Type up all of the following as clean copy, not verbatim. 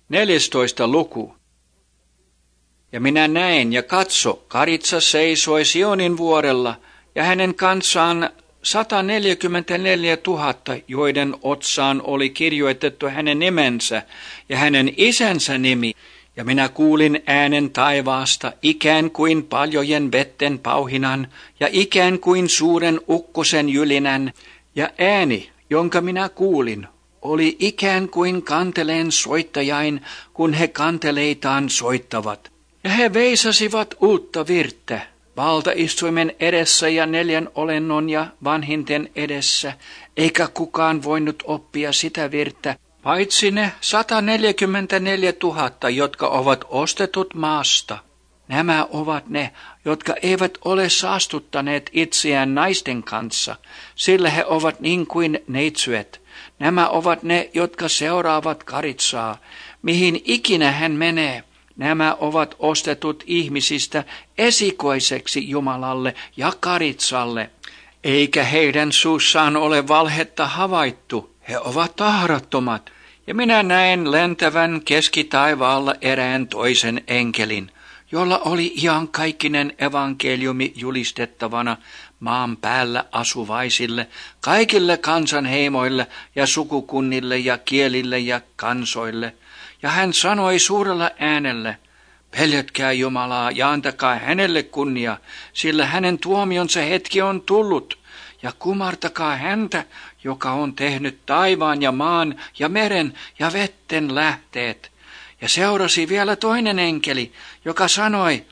14. luku. Ja minä näin ja katso, Karitsa seisoi Sionin vuorella, ja hänen kanssaan 144 000, joiden otsaan oli kirjoitettu hänen nimensä ja hänen isänsä nimi. Ja minä kuulin äänen taivaasta, ikään kuin paljojen vetten pauhinan, ja ikään kuin suuren ukkosen jylinän, ja ääni, jonka minä kuulin, oli ikään kuin kanteleen soittajain, kun he kanteleitaan soittavat. Ja he veisasivat uutta virttä, valtaistuimen edessä ja 4 olennon ja vanhinten edessä, eikä kukaan voinut oppia sitä virttä, paitsi ne 144 000, jotka ovat ostetut maasta. Nämä ovat ne, jotka eivät ole saastuttaneet itseään naisten kanssa, sillä he ovat niin kuin neitsyet. Nämä ovat ne, jotka seuraavat Karitsaa, mihin ikinä hän menee. Nämä ovat ostetut ihmisistä esikoiseksi Jumalalle ja Karitsalle, eikä heidän suussaan ole valhetta havaittu. He ovat tahrattomat. Ja minä näen lentävän keskitaivaalla erään toisen enkelin, jolla oli iankaikkinen evankeliumi julistettavana maan päällä asuvaisille, kaikille kansanheimoille ja sukukunnille ja kielille ja kansoille. Ja hän sanoi suurella äänellä, peljätkää Jumalaa ja antakaa hänelle kunnia, sillä hänen tuomionsa hetki on tullut, ja kumartakaa häntä, joka on tehnyt taivaan ja maan ja meren ja vetten lähteet. Ja seurasi vielä toinen enkeli, joka sanoi,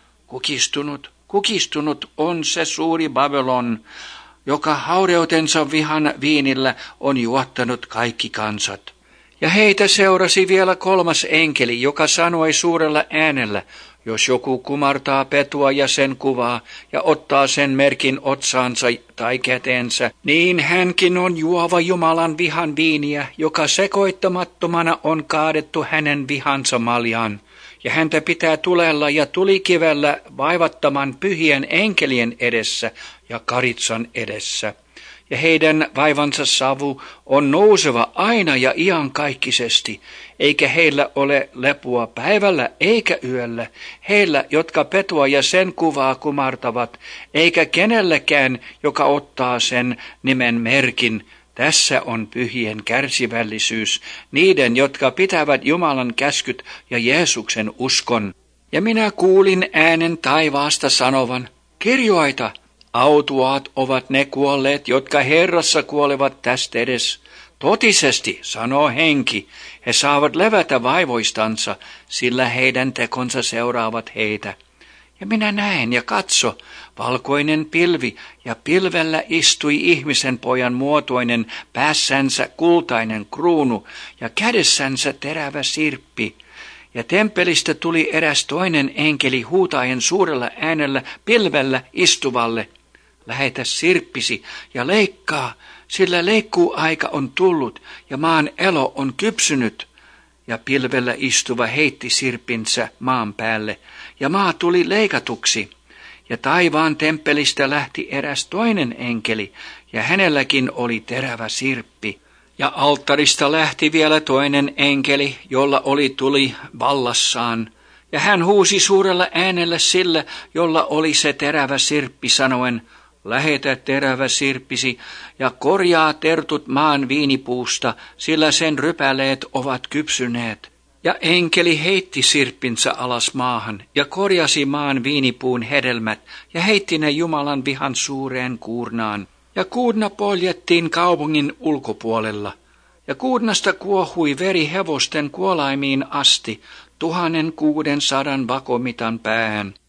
kukistunut on se suuri Babylon, joka haureutensa vihan viinillä on juottanut kaikki kansat. Ja heitä seurasi vielä 3. enkeli, joka sanoi suurella äänellä, jos joku kumartaa petua ja sen kuvaa ja ottaa sen merkin otsaansa tai käteensä, niin hänkin on juova Jumalan vihan viiniä, joka sekoittamattomana on kaadettu hänen vihansa maljaan. Ja häntä pitää tulella ja tulikivellä vaivattaman pyhien enkelien edessä ja Karitsan edessä. Ja heidän vaivansa savu on nouseva aina ja iankaikkisesti, eikä heillä ole lepua päivällä eikä yöllä, heillä, jotka petua ja sen kuvaa kumartavat, eikä kenellekään, joka ottaa sen nimen merkin. Tässä on pyhien kärsivällisyys, niiden, jotka pitävät Jumalan käskyt ja Jeesuksen uskon. Ja minä kuulin äänen taivaasta sanovan, kirjoita! Autuaat ovat ne kuolleet, jotka Herrassa kuolevat tästä edes. Totisesti, sanoo henki, he saavat levätä vaivoistansa, sillä heidän tekonsa seuraavat heitä. Ja minä näen ja katso, valkoinen pilvi, ja pilvellä istui ihmisen pojan muotoinen, päässänsä kultainen kruunu, ja kädessänsä terävä sirppi. Ja temppelistä tuli eräs toinen enkeli huutaen suurella äänellä pilvellä istuvalle, lähetä sirppisi ja leikkaa, sillä leikkuuaika on tullut ja maan elo on kypsynyt. Ja pilvellä istuva heitti sirpinsä maan päälle, ja maa tuli leikatuksi. Ja taivaan temppelistä lähti eräs toinen enkeli, ja hänelläkin oli terävä sirppi. Ja alttarista lähti vielä toinen enkeli, jolla oli tuli vallassaan. Ja hän huusi suurella äänellä sillä, jolla oli se terävä sirppi, sanoen, lähetä terävä sirppisi ja korjaa tertut maan viinipuusta, sillä sen rypäleet ovat kypsyneet. Ja enkeli heitti sirppinsä alas maahan ja korjasi maan viinipuun hedelmät ja heitti ne Jumalan vihan suureen kuurnaan. Ja kuurna poljettiin kaupungin ulkopuolella. Ja kuurnasta kuohui veri hevosten kuolaimiin asti 1600 vakomitan päähän.